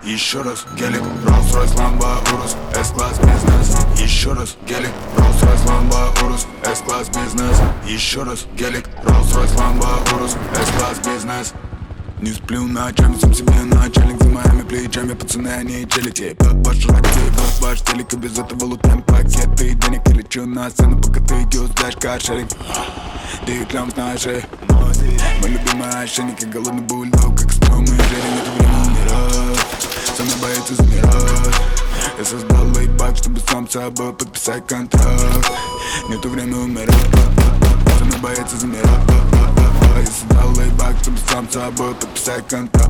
Еще раз гелик, Rolls-Royce, Lambo, Urus, S-класс бизнес. Еще раз гелик, Rolls-Royce, Lambo, Urus, S-класс бизнес. Еще раз гелик, Rolls-Royce, Lambo, Urus, S-класс бизнес. Не сплю ночами, сам себе начальник. За моими плечами пацаны, они челите. Ваш лактей, ваш телек, и без этого лутаем пакеты денег. Я лечу на сцену, пока ты юздаешь каршеринг. Ты клям знаешь, мой любимый ошейник, голодный бульдог, как стрёмный жерень. Нет времени умирать, со мной боится замирать. Я создал лейбак, чтобы сам с собой подписать контракт. Нету времени умирать, со мной боится замирать. Я создал лейбак, чтобы сам с собой подписать контракт.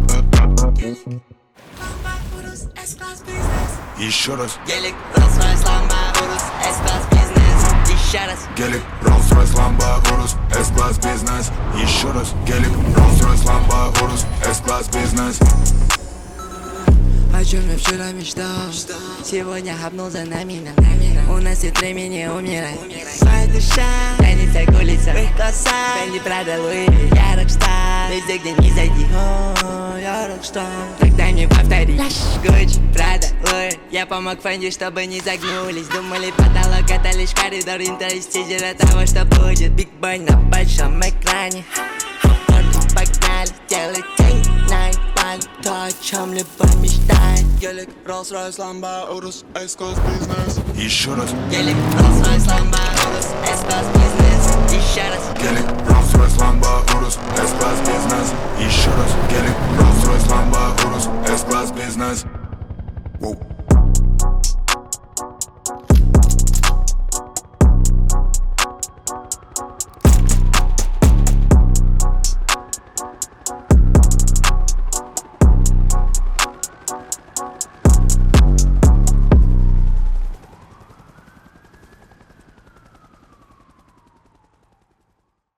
Еще раз гелик, Rolls-Royce, Lambo, Urus, S-класс бизнес. Еще раз гелик, Rolls-Royce, Lambo, Urus, S-класс бизнес. Еще раз гелик, Rolls-Royce, Lambo, Urus, S-класс бизнес. О чем я вчера мечтал, сегодня хапнул за нами. У нас нет времени умирать. Моя душа тянется к улицам, их глаза Фенди, Прада, Луи, я рокстар. Везде, где не зайди, я рокстар. Так дай мне повторить. Гуччи, Прада, Луи. Я помог Фенди, чтобы не загнулись. Думали, потолок это лишь коридор. Интерес тизера того, что будет. Биг бой на большом экране. Погнали, делай день, найт. То, о чем любой мечтает. Гелик, Rolls-Royce, Lambo, Urus, S-класс бизнес. Еще раз гелик, Rolls-Royce, Lambo.